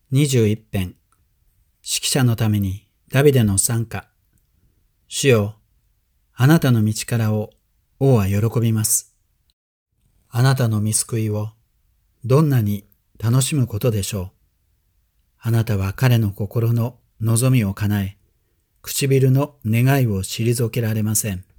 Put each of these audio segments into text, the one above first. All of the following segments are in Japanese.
21編。指揮者のためにダビデの賛歌。主よ、あなたの道からを王は喜びます。あなたの御救いをどんなに楽しむことでしょう。あなたは彼の心の望みを叶え、唇の願いを退けられません。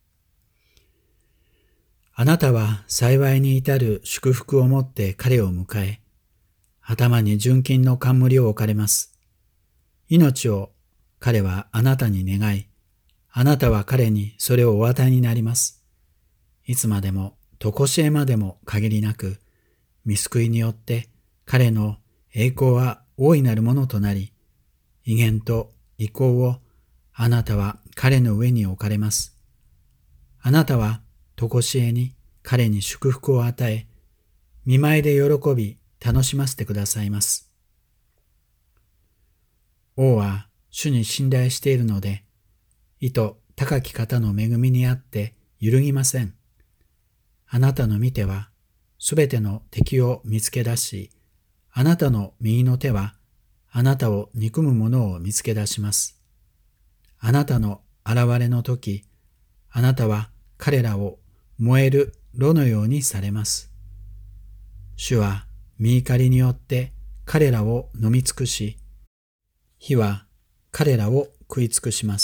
あなたは幸いに至る祝福をもって彼を迎え、頭に純金の冠を置かれます。命を彼はあなたに願い、あなたは彼にそれをお与えになります。いつまでも、とこしえまでも限りなく、御救いによって彼の栄光は大いなるものとなり、威厳と威光をあなたは彼の上に置かれます。あなたはとこしえに彼に祝福を与え、見舞いで喜び楽しませてくださいます。王は主に信頼しているので、意図高き方の恵みにあって揺るぎません。あなたの御手はすべての敵を見つけ出し、あなたの右の手はあなたを憎む者を見つけ出します。あなたの現れの時、あなたは彼らを燃える炉のようにされます。主は御怒りによって彼らを飲み尽くし、火は彼らを食い尽くします。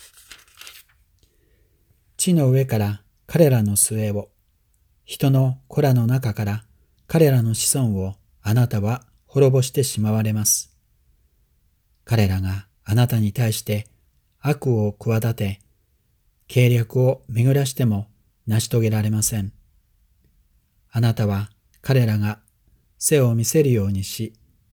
地の上から彼らの末を、人の子らの中から彼らの子孫をあなたは滅ぼしてしまわれます。彼らがあなたに対して悪を企て、計略を巡らしても成し遂げられません。あなたは彼らが背を見せるようにし、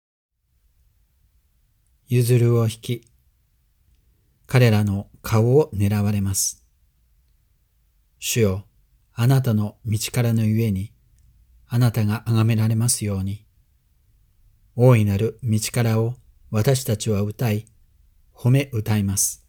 ゆずるを引き、彼らの顔を狙われます。主よ、あなたの道からのゆえに、あなたが崇められますように。大いなる道からを私たちは歌い、褒め歌います。